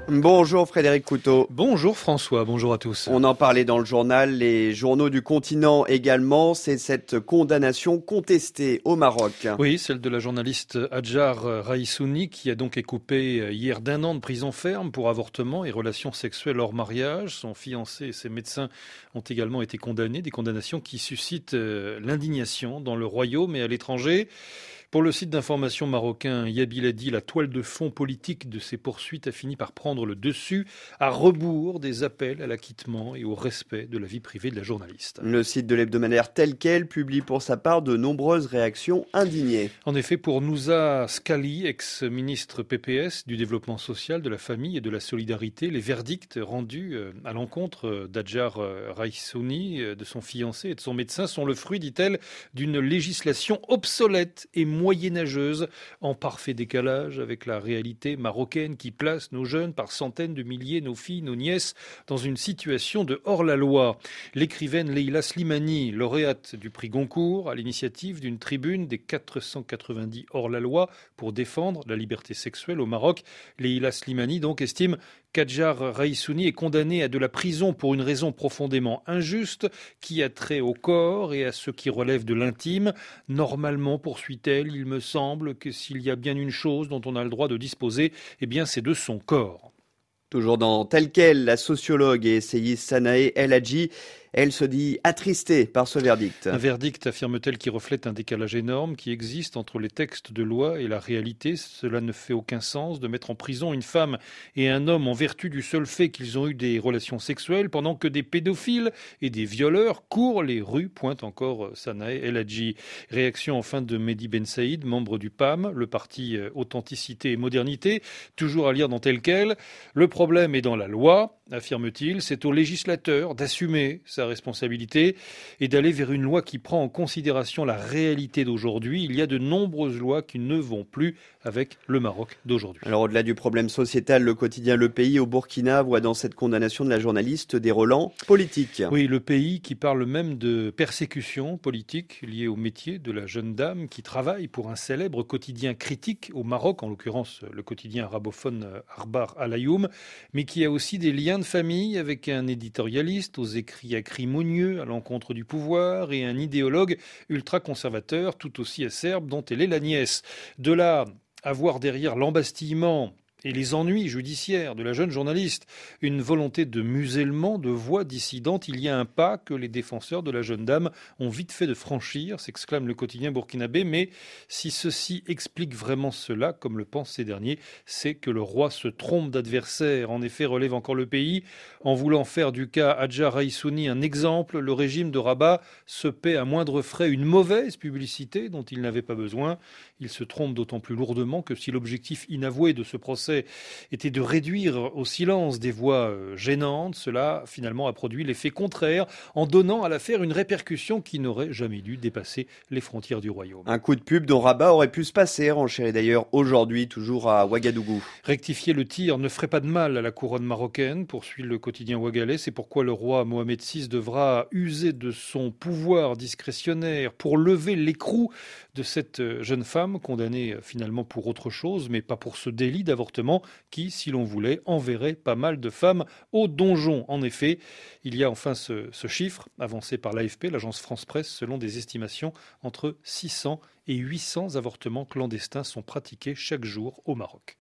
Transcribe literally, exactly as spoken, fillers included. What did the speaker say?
Bonjour Frédéric Couteau. Bonjour François, bonjour à tous. On en parlait dans le journal, les journaux du continent également, c'est cette condamnation contestée au Maroc. Oui, celle de la journaliste Hadjar Raïssouni qui a donc écopé hier d'un an de prison ferme pour avortement et relations sexuelles hors mariage. Son fiancé et ses médecins ont également été condamnés, des condamnations qui suscitent l'indignation dans le royaume et à l'étranger. Pour le site d'information marocain Yabiladi, la toile de fond politique de ces poursuites a fini par prendre le dessus, à rebours des appels à l'acquittement et au respect de la vie privée de la journaliste. Le site de l'hebdomadaire Tel Quel publie pour sa part de nombreuses réactions indignées. En effet, pour Nouza Scali, ex-ministre P P S du Développement social, de la famille et de la solidarité, les verdicts rendus à l'encontre d'Hadjar Raïssouni, de son fiancé et de son médecin sont le fruit, dit-elle, d'une législation obsolète et moyenâgeuse, en parfait décalage avec la réalité marocaine qui place nos jeunes par centaines de milliers, nos filles, nos nièces, dans une situation de hors-la-loi. L'écrivaine Leila Slimani, lauréate du prix Goncourt, à l'initiative d'une tribune des quatre cent quatre-vingt-dix hors-la-loi pour défendre la liberté sexuelle au Maroc. Leila Slimani donc estime qu'Hadjar Raïssouni est condamné à de la prison pour une raison profondément injuste qui a trait au corps et à ce qui relève de l'intime. Normalement, poursuit-elle, il me semble que s'il y a bien une chose dont on a le droit de disposer, eh bien c'est de son corps. Toujours dans Tel Quel, la sociologue et essayiste Sanae El Hadji, elle se dit attristée par ce verdict. Un verdict, affirme-t-elle, qui reflète un décalage énorme qui existe entre les textes de loi et la réalité. Cela ne fait aucun sens de mettre en prison une femme et un homme en vertu du seul fait qu'ils ont eu des relations sexuelles pendant que des pédophiles et des violeurs courent les rues, pointe encore Sanae El Hadji. Réaction enfin de Mehdi Ben Saïd, membre du P A M, le parti Authenticité et Modernité, toujours à lire dans Tel Quel. Le problème est dans la loi, affirme-t-il, c'est au législateur d'assumer sa responsabilité et d'aller vers une loi qui prend en considération la réalité d'aujourd'hui. Il y a de nombreuses lois qui ne vont plus avec le Maroc d'aujourd'hui. Alors au-delà du problème sociétal, le quotidien Le Pays au Burkina voit dans cette condamnation de la journaliste des relents politiques. Oui, Le Pays qui parle même de persécution politique liée au métier de la jeune dame qui travaille pour un célèbre quotidien critique au Maroc, en l'occurrence le quotidien arabophone Akhbar Al Ayoum, mais qui a aussi des liens de famille avec un éditorialiste aux écrits acrimonieux à l'encontre du pouvoir et un idéologue ultra-conservateur tout aussi acerbe dont elle est la nièce. De là à voir derrière l'embastillement et les ennuis judiciaires de la jeune journaliste, une volonté de musellement de voix dissidentes, il y a un pas que les défenseurs de la jeune dame ont vite fait de franchir, s'exclame le quotidien burkinabé, mais si ceci explique vraiment cela, comme le pensent ces derniers, c'est que le roi se trompe d'adversaire. En effet, relève encore Le Pays, en voulant faire du cas Hadjar Raïssouni un exemple, le régime de Rabat se paie à moindre frais une mauvaise publicité dont il n'avait pas besoin. Il se trompe d'autant plus lourdement que si l'objectif inavoué de ce procès était de réduire au silence des voix gênantes, cela finalement a produit l'effet contraire en donnant à l'affaire une répercussion qui n'aurait jamais dû dépasser les frontières du royaume. Un coup de pub dont Rabat aurait pu se passer, renchérit d'ailleurs aujourd'hui, toujours à Ouagadougou. Rectifier le tir ne ferait pas de mal à la couronne marocaine, poursuit le quotidien ouagalais. C'est pourquoi le roi Mohamed six devra user de son pouvoir discrétionnaire pour lever l'écrou de cette jeune femme condamnée finalement pour autre chose, mais pas pour ce délit d'avortement qui, si l'on voulait, enverrait pas mal de femmes au donjon. En effet, il y a enfin ce, ce chiffre avancé par l'A F P, l'agence France-Presse, selon des estimations, entre six cents et huit cents avortements clandestins sont pratiqués chaque jour au Maroc.